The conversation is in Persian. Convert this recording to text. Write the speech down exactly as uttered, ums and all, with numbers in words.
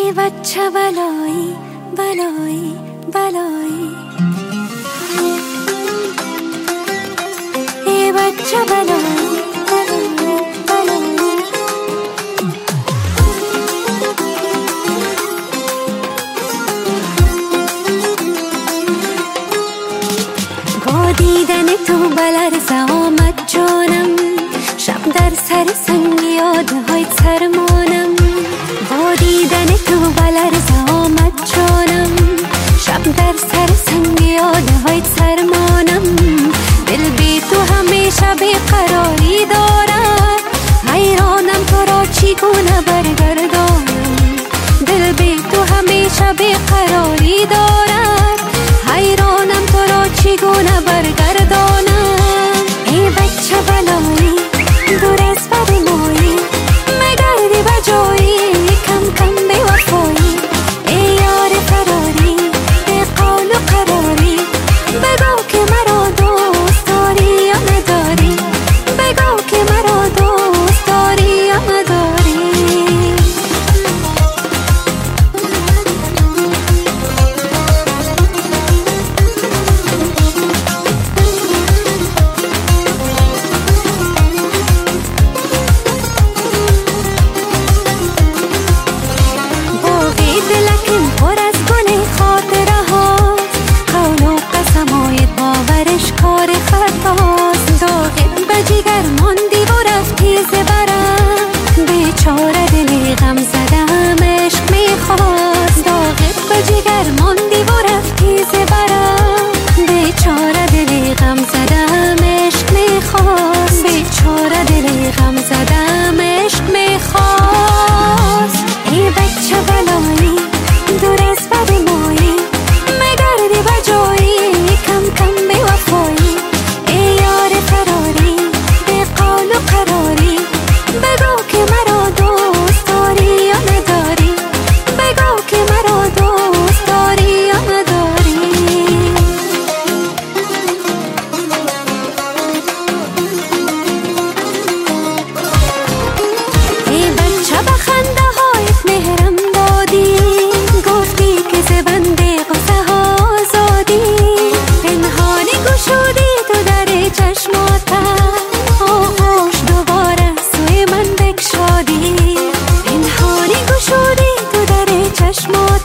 ای بچه بلایی بلایی بلایی، ای بچه بلایی بلایی بلایی. با دیدن تو بلرزه آمد جانم، شب در سر سنگ یادهای سرمانم. با دیدن تو بلرزه آمد جانم، شب در سر سنگ یادهای سرمانم. دل بی تو همیشه بیقراری دارد، حیرانم تو را چگونه برگردانم. دل بی تو همیشه بیقراری دارد، حیرانم تو را چگونه برگردانم. ای بچه بلایی دور از بر مایی، مگردی بجایی کم کم بی وفایی. ای یار فراری ای قول و قراری، بگو که مرا دوست داری یا نداری، بگو که مرا دوست داری یا نداری. دلکم پر از گل خاطره هاست، قول و قسمایت باورش کار خطاست. داغت به جگر ماندی و رفتی زبرم، بیچاره دلی غم زدم عشق میخواست. داغت به جگر ماندی و رفتی زبرم، بیچاره دلی غم زدم عشق میخواست. بیچاره دلی غم زدم عشق میخواست. ای بچه بلایی دور از بر مایی، مگردی بجایی کم کم بی وفایی. ای یار فراری ای قول و قراری، بگو که مرا دوست داری یا نداری، بگو که مرا دوست داری یا نداری. ای بچه بخنده هایت مهرم دادی، گفتی که زبند قصه ها آزادی. پنهانی گشودی تو در چشماتم، آغوش دوباره سوی من بگشادی. پنهانی گشودی تو در چشماتم،